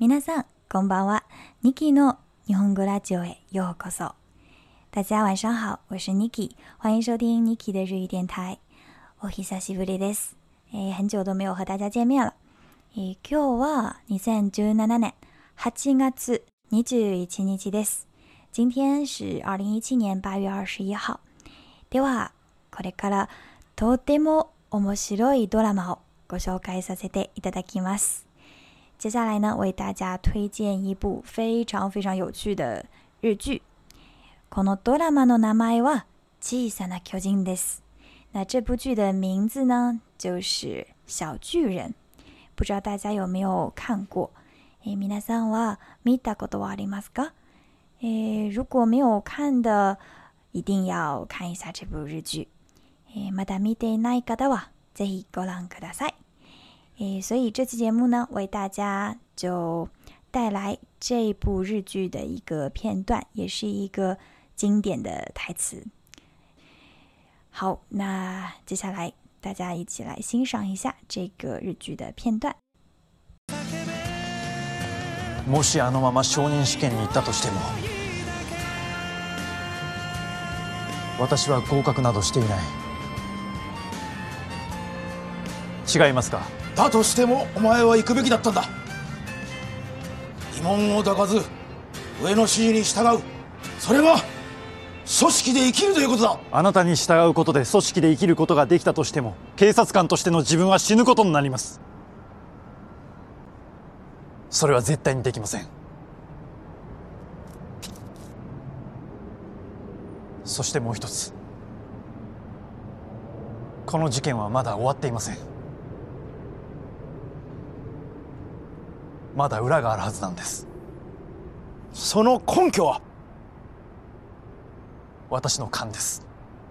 皆さんこんばんは。Niki の日本語ラジオへようこそ。大家晚上好，我是 Niki， 欢迎收听 Niki 的日语电台。お久しぶりです。很久都没有和大家见面了。今日は2017年8月21日です。今天是2017年8月21号。では、これからとても面白いドラマをご紹介させていただきます。接下来呢，为大家推荐一部非常非常有趣的日剧。このドラマの名前は小さな巨人です。那这部剧的名字呢，就是小巨人。不知道大家有没有看过？皆さんは見たことはありますか？如果没有看的，一定要看一下这部日剧。まだ見ていない方はぜひご覧ください。所以这期节目呢，为大家就带来这部日剧的一个片段，也是一个经典的台词。好，那接下来大家一起来欣赏一下这个日剧的片段。 もしあのまま承認試験に行ったとしても、私は合格などしていない。違いますか？ だとしてもお前は行くべきだったんだ。疑問を抱かず上の指示に従う、それが組織で生きるということだ。 あなたに従うことで組織で生きることができたとしても、警察官としての自分は死ぬことになります。それは絶対にできません。そしてもう一つ、この事件はまだ終わっていません。まだ裏があるはずなんです。 その根拠は？ 私の勘です。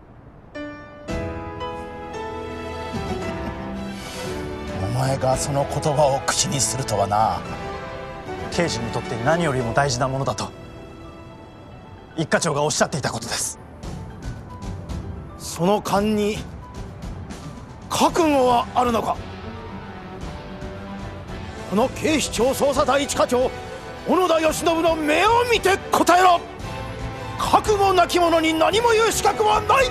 お前がその言葉を口にするとはな。 刑事にとって何よりも大事なものだと一課長がおっしゃっていたことです。 その勘に覚悟はあるのか？この警視庁捜査第一課長小野田義信の目を見て答えろ。覚悟なき者に何も言う資格はない。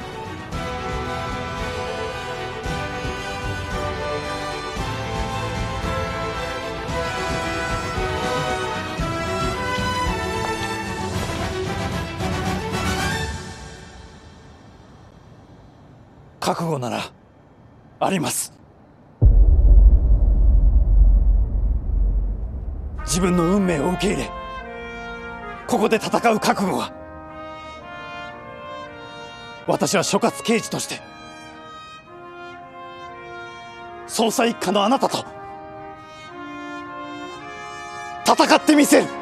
覚悟ならあります。自分の運命を受け入れ、ここで戦う覚悟が。私は所轄刑事として捜査一課のあなたと戦ってみせる。